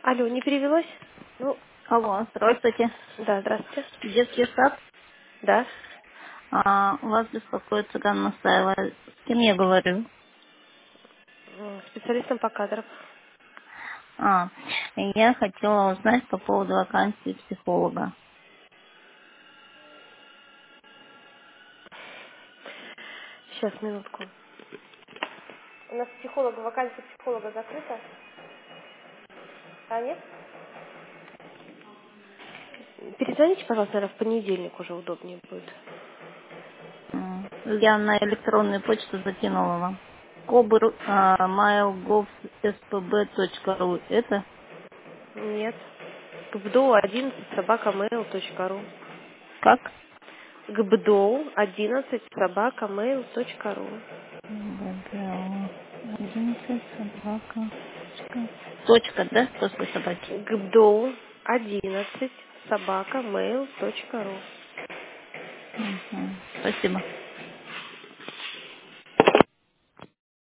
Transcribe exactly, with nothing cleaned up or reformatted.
Алло, не перевелось? Ну, Алло, да. здравствуйте. Да, здравствуйте. Детский сад. Да. А, вас беспокоит Цыган Масаева. С кем я говорю? М, Специалистом по кадрам. А, я хотела узнать по поводу вакансии психолога. Сейчас, минутку. У нас психолога, вакансия психолога закрыта. А нет? Перезвоните, пожалуйста, наверное, в понедельник уже удобнее будет. М, Я на электронную почту закинула вам. кобр mail.gov spb точка ру. Это Нет. гбдоу одиннадцать собака mail точка ру. как? гбдоу одиннадцать собака mail точка ру. ГБО одиннадцать собака. Точка, точка, да? После собаки. гбдоу одиннадцать собака mail точка ру. Мгм. Спасибо.